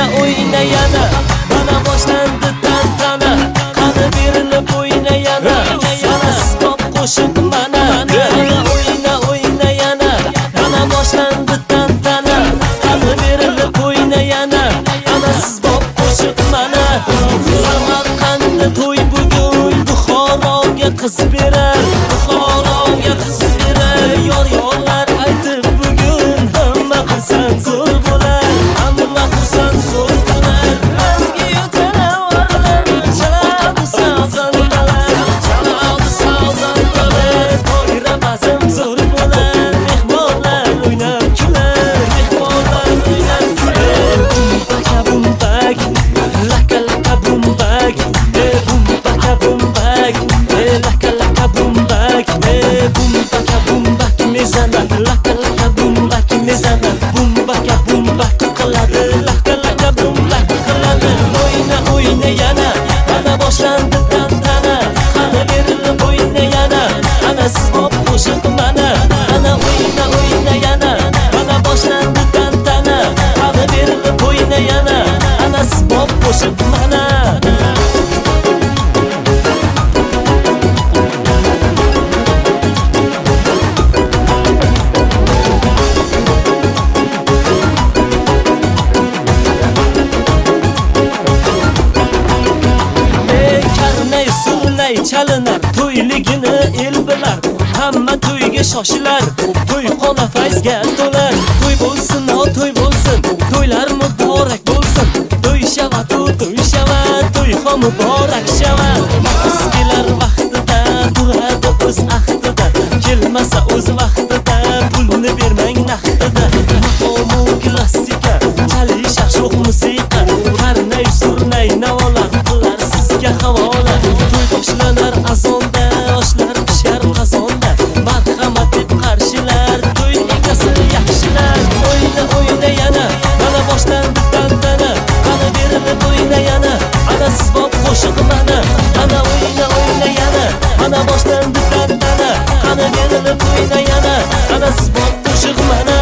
o'yna yana, mana boshlandi tantana. Qani berilib o'yna yana, sanasiz pop qo'shiq mana. O'yna yana, mana boshlandi tantana. Qani berilib o'yna yana, sanasiz pop qo'shiq mana. Samarqandda to'y bugun, Buxoroga qiz berar, Buxoroga qiz berar. Yor-yorlar aytib bugun hamma xursand zo'r bo'lar, hamma xursand zo'r bo'lar. Bizga yutanavarlar, chaladi sazandalar, chaladi sazandalar. To'y ramazon zo'r bo'lar, mehmonlar o'ynab kular, mehmonlar o'ynab kular. Bumbaka bumbak, laka laka bumbak, bumbaka bumbak, laka laka bumbak, bumbaka bumbak mezana, laka laka bumbak mezana, bumbaka bumbak qiladi, laka laka bumbak qiladi. O'yna yana, mana boshlandi tantana. Qani berilib o'yna yana, ana siz pop qo'shiq mana. Ana o'yna yana, mana boshlandi tantana. Qani berilib o'yna yana, ana siz pop qo'shiq mana. Chalinar to'yligini el bilar, hamma to'yga shoshilar, to'y qona fayzga to'lar. To'y bo'lsin, to'y bo'lsin, to'ylar muborak bo'lsin. To'y shava, to'y xom muborak shava. Eskilar vaqtida turadi o'z ahdida, kelmasa o'z vaqtida pulni bermang naqdida. Maqomu klassika, chalish sho'x musiqa, qarnay surnay navolar qilar sizga havola. Boshlanar azonda, oshlar pishar qozonda, marhamat deb qarshilar, to'y egasi yaxshilar. O'yna yana, mana boshlandi tantana. Qani berilib o'yna yana, ana siz pop qo'shiq mana. Ana o'yna yana, mana boshlandi tantana. Qani berilib o'yna yana, ana siz pop qo'shiq mana.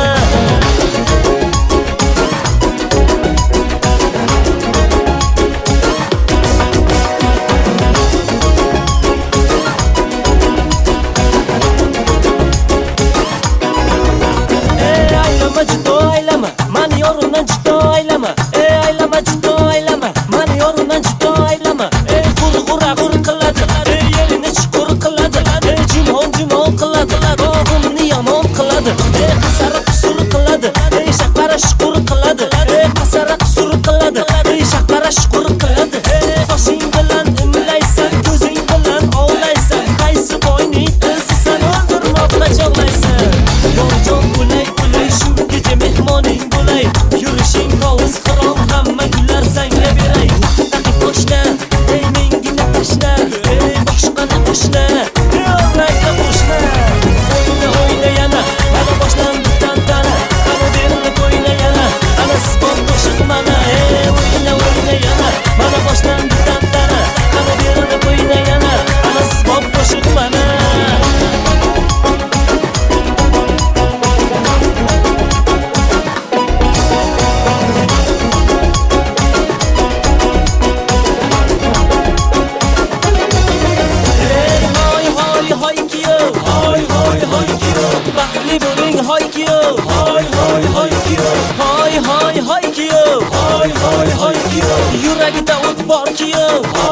Yuragida o't bor kiyo,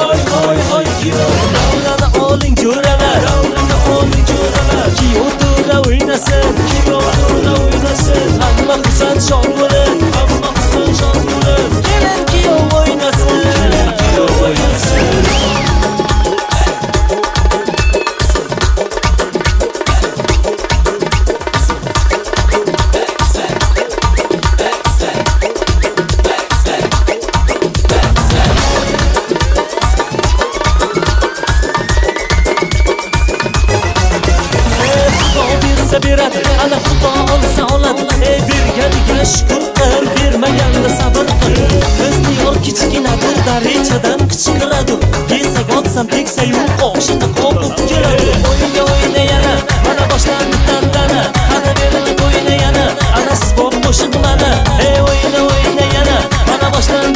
davrani oling jo'ralar, kiyo to'ra o'ynasin, hamma xursand shod bo'lib, kelin kiyo o'ynasin. Beradi, ana xudo olsa oladi. Berganiga shukr qil, bermaganda sabr qil. Bizni yor kichkinadir, darichadan qichqiradi. Yesak otsam teksayu qoshini qopib keladi. O'yna yana, mana boshlandi tantana. Qani berilib o'yna yana, ana siz pop qo'shiq mana. O'yna yana, mana boshlandi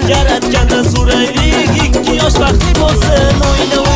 Yaratgandan so'raylik, 2 yosh baxtli bo'lsin. O'yna